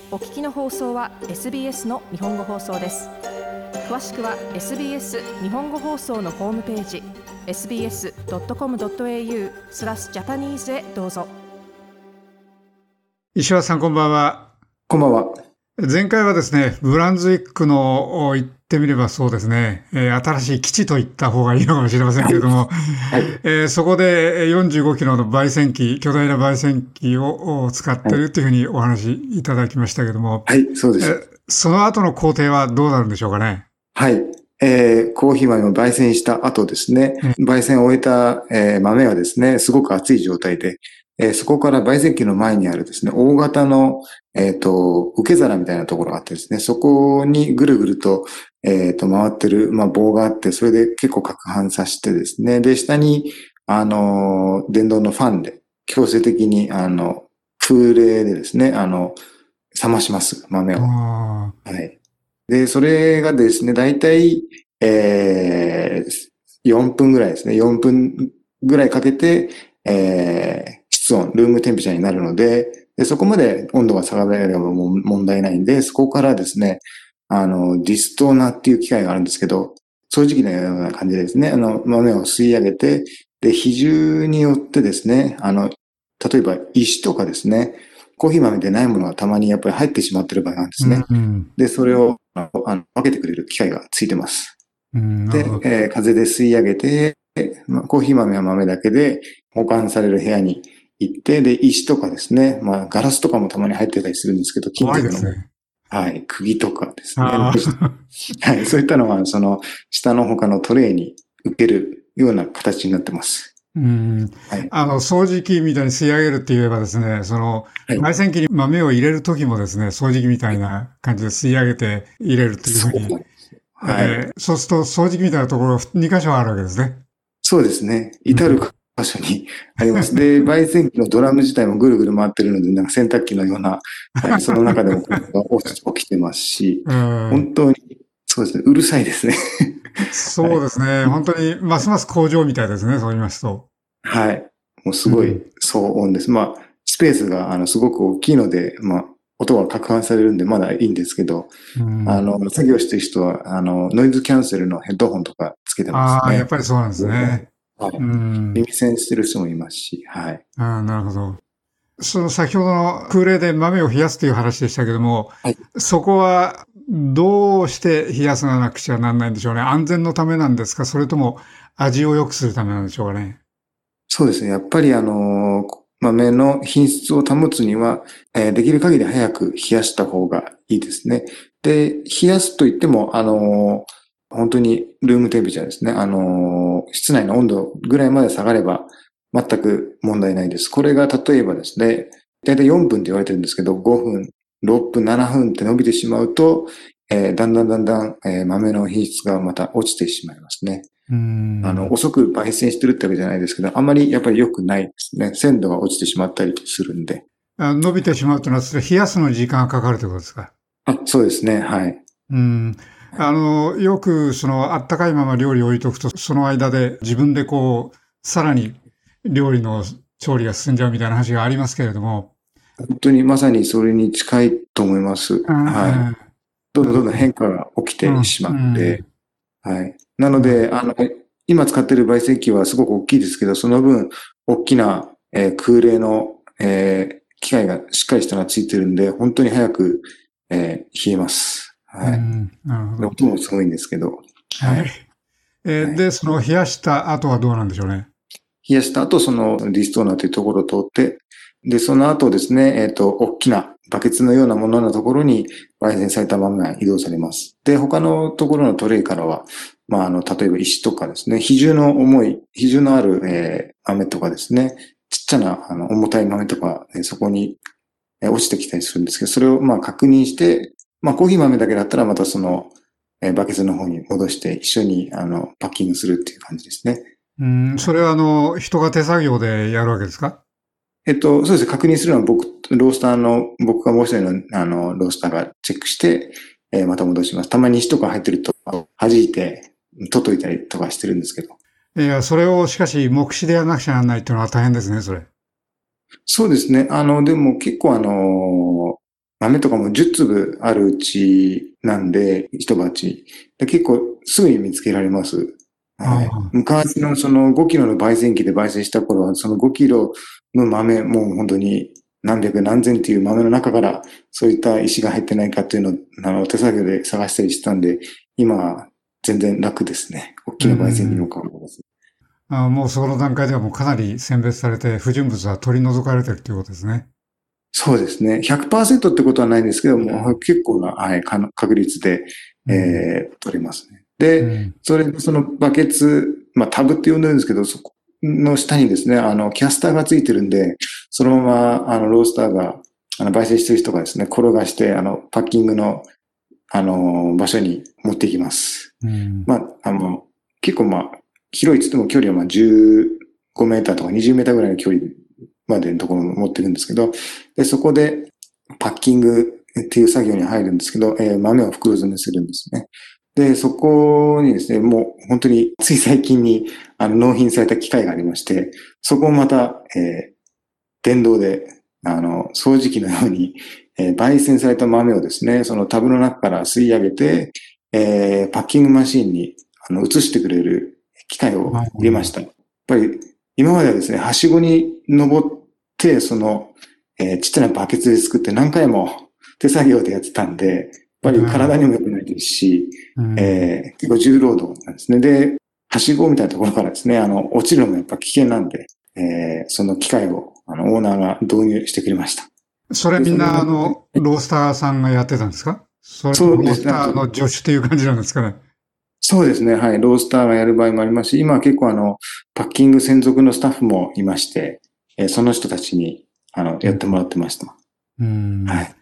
お聞きの放送は SBS の日本語放送です。詳しくは SBS 日本語放送のホームページ sbs.com.au/Japanese へどうぞ。 石橋さん、こんばんは。 こんばんは。 前回はですね、ブランズウィックの言ってみればそうですね、新しい基地と言った方がいいのかもしれませんけれども、はいそこで45キロの焙煎機、巨大な焙煎機を使っているというふうにお話いただきましたけども、 はい、そうです。 その後の工程はどうなるんでしょうかね。 はい。コーヒー豆を焙煎した後ですね、焙煎を終えた、豆はですね、すごく熱い状態で、そこから焙煎機の前にあるですね、大型の、受け皿みたいなところがあってですね、そこにぐるぐると、回ってる、棒があって、それで結構攪拌させてですね、で、下に、電動のファンで、強制的に、風冷でですね、冷まします、豆を。はい。で、それがですね、だいたい、4分ぐらいですね。4分ぐらいかけて、室温、ルームテンペチャーになるので、そこまで温度が下がれば問題ないんで、そこからですね、ディストーナーっていう機械があるんですけど、掃除機のような感じでですね、豆を吸い上げて、で、比重によってですね、例えば石とかですね、コーヒー豆でないものがたまにやっぱり入ってしまってる場合なんですね。で、それを分けてくれる機械がついてます。で、風で吸い上げて、コーヒー豆は豆だけで保管される部屋に行って、で、石とかですね、ガラスとかもたまに入ってたりするんですけど、金属の、はい、釘とかですね。はい、そういったのは、その、下の他のトレイに受けるような形になってます。 はい、掃除機みたいに吸い上げるって言えばですね、その、焙煎機に豆を入れるときもですね、掃除機みたいな感じで吸い上げて入れるというふうに。そうすると掃除機みたいなところが2箇所あるわけですね。 そうですね。至る箇所にあります。で、焙煎機のドラム自体もぐるぐる回ってるので、なんか洗濯機のような、その中でも起きてますし、本当に、そうですね、うるさいですね。 そうですね。本当に、ますます工場みたいですね、そう言いますと。 はい。もうすごい騒音です。スペースが、すごく大きいので、音は攪拌されるんでまだいいんですけど、作業してる人は、ノイズキャンセルのヘッドホンとかつけてますね。 やっぱりそうなんですね。 耳栓してる人もいますし、はい。 なるほど。その先ほどの空冷で豆を冷やすという話でしたけども、そこはどうして冷やさなくちゃなんないんでしょうね。安全のためなんですか、それとも味を良くするためなんでしょうかね。 そうですね。やっぱり豆の品質を保つには、できる限り早く冷やした方がいいですね。で、冷やすと言っても、本当にルームテンペチャーですね。室内の温度ぐらいまで下がれば全く問題ないです。これが例えばですね、だいたい4分って言われてるんですけど、5分、6分、7分って伸びてしまうと、だんだん、豆の品質がまた落ちてしまいますね。遅く焙煎してるってわけじゃないですけど、あまりやっぱり良くないですね。鮮度が落ちてしまったりするんで。 伸びてしまうというのは、冷やすのに時間がかかるということですか？ そうですね。はい。 よく、あったかいまま料理を置いとくと、その間で自分でさらに料理の調理が進んじゃうみたいな話がありますけれども。 本当にまさにそれに近いと思います。はい。どんどん変化が起きてしまって、はい。なので、今使っている焙煎機はすごく大きいですけど、その分、大きな、空冷の、機械がしっかりしたのがついてるんで、本当に早く、冷えます。はい。なるほど。音もすごいんですけど。 はい。で、その冷やした後はどうなんでしょうね。 冷やした後、そのディストーナーというところを通って、で、その後ですね、大きなバケツのようなもののところに焙煎された豆が移動されます。で、他のところのトレイからは、例えば石とかですね、比重のある、豆とかですね、ちっちゃな、重たい豆とか、そこに、落ちてきたりするんですけど、それを確認して、コーヒー豆だけだったらまたその、バケツの方に戻して一緒に、パッキングするっていう感じですね。 それは人が手作業でやるわけですか？ そうですね。確認するのは僕がもう一人の、ロースターがチェックして、また戻します。たまに石とか入ってると、弾いて、取っといたりとかしてるんですけど。 いや、それをしかし、目視でやらなくちゃならないっていうのは大変ですね、それ。 そうですね。でも結構豆とかも10粒あるうちなんで、一鉢。で結構すぐに見つけられます。はい。昔のその5キロの焙煎機で焙煎した頃は、その5キロの豆、もう本当に何百何千っていう豆の中からそういった石が入ってないかっていうのを手作業で探したりしたんで、今は全然楽ですね。大きな焙煎機の代わりです。 もうその段階ではもうかなり選別されて不純物は取り除かれてるということですね。 そうですね。100% ってことはないんですけども、結構な、はい、確率で、取れますね。で、そのバケツ、まあタブって呼んでるんですけど、そこの下にですね、キャスターがついてるんで、そのまま、ロースターが、焙煎してる人がですね、転がして、パッキングの、場所に持っていきます。まあ、結構まあ、広いっつっても距離はまあ15メーターとか20メーターぐらいの距離までのところを持っていくんですけど、で、そこでパッキングっていう作業に入るんですけど、豆を袋詰めするんですね。で、そこにですね、もう本当につい最近に納品された機械がありまして、そこをまた、電動で、掃除機のように、焙煎された豆をですね、そのタブの中から吸い上げて、パッキングマシンに移してくれる機械を入れました。やっぱり今まではですね、はしごに登って、ちっちゃなバケツで作って何回も手作業でやってたんで、やっぱり体にも良くないですし、結構重労働なんですね。で、はしごみたいなところからですね、落ちるのもやっぱ危険なんで、その機械を、オーナーが導入してくれました。 それみんな、ロースターさんがやってたんですか？それともロースターの助手っていう感じなんですかね？ そうですね。はい。ロースターがやる場合もありますし、今は結構パッキング専属のスタッフもいまして、その人たちに、やってもらってました。 はい。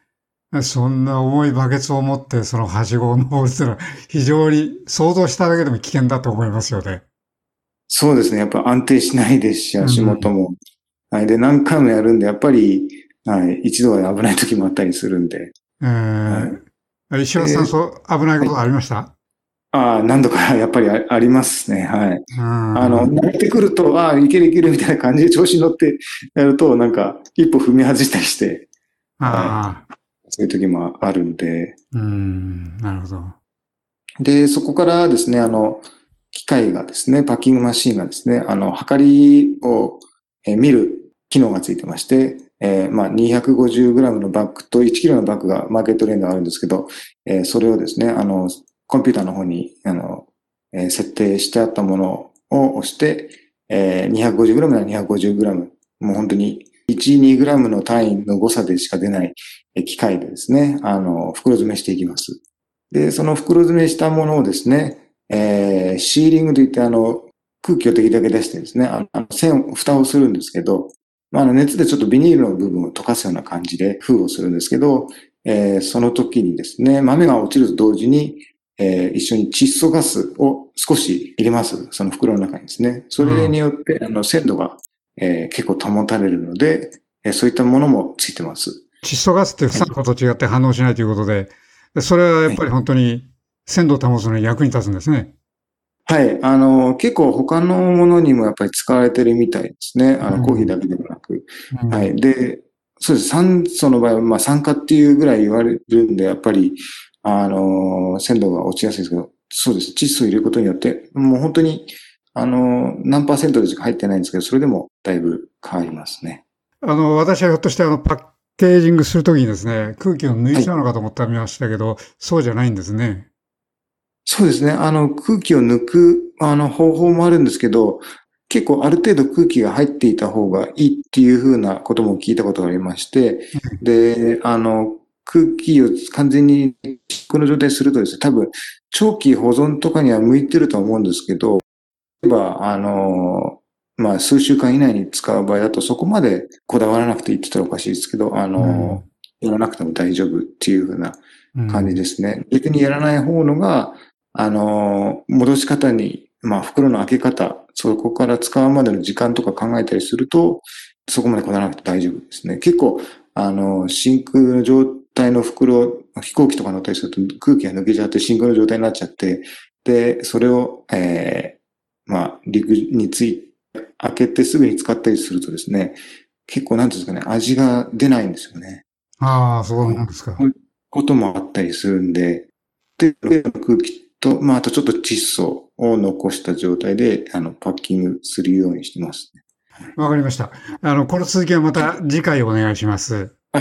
そんな重いバケツを持って、そのはしごを登るっていうのは、非常に想像しただけでも危険だと思いますよね。 そうですね。やっぱ安定しないですし、足元も。はい。で、何回もやるんで、やっぱり、はい。一度は危ない時もあったりするんで。 石橋さん、そう危ないことありました？ 何度かやっぱりありますね。はい。慣れてくると、いけるいけるみたいな感じで調子に乗ってやると、なんか、一歩踏み外したりして、そういう時もあるんで。 なるほど。 で、そこからですね、機械がですね、パッキングマシーンがですね、測りを見る機能がついてまして、まあ、250g のバッグと 1kg のバッグがマーケットレンドあるんですけど、それをですね、コンピューターの方に、設定してあったものを押して、250g なら 250g、もう本当に1、2g の単位の誤差でしか出ない機械でですね、袋詰めしていきます。で、その袋詰めしたものをですね、シーリングといって空気をできるだけ出してですね、蓋をするんですけど、熱でちょっとビニールの部分を溶かすような感じで封をするんですけど、その時にですね、豆が落ちると同時に、一緒に窒素ガスを少し入れます。その袋の中にですね。それによって、鮮度が、結構保たれるので、そういったものもついてます。 窒素ガスって酸素と違って反応しないということで、それはやっぱり本当に鮮度を保つのに役に立つんですね。 はい。結構他のものにもやっぱり使われてるみたいですね。コーヒーだけでもなく。はい。で、そうです。酸素の場合は、酸化っていうぐらい言われるんで、やっぱり、鮮度が落ちやすいですけど、そうです。窒素を入れることによって、もう本当に、何%でしか入ってないんですけど、それでもだいぶ変わりますね。 私はひょっとしてパッケージングするときにですね、空気を抜いちゃうのかと思ってみましたけど、そうじゃないんですね。 そうですね。空気を抜く、方法もあるんですけど、結構ある程度空気が入っていた方がいいっていうふうなことも聞いたことがありまして、で、空気を完全にこの状態にするとですね、多分、長期保存とかには向いてると思うんですけど、例えば、数週間以内に使う場合だとそこまでこだわらなくていいって言ったらおかしいですけど、やらなくても大丈夫っていうふうな感じですね。逆にやらない方のが、戻し方に、袋の開け方、そこから使うまでの時間とか考えたりすると、そこまでこだわらなくて大丈夫ですね。結構、真空の状態の袋、飛行機とか乗ったりすると空気が抜けちゃって真空の状態になっちゃって、で、それを、陸に開けてすぐに使ったりするとですね、結構なんていうんですかね、味が出ないんですよね。 ああ、そうなんですか。 こういうこともあったりするんで、で、空気と、あとちょっと窒素を残した状態で、パッキングするようにしてますね。 わかりました。この続きはまた次回お願いします。 はい。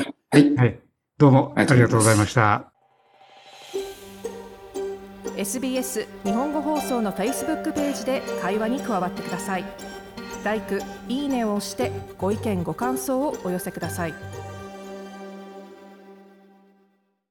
はい。どうもありがとうございましす。 た。 SBS 日本語放送の Facebook ページで会話に加わってください。LIKE、いいねを押してご意見ご感想をお寄せください。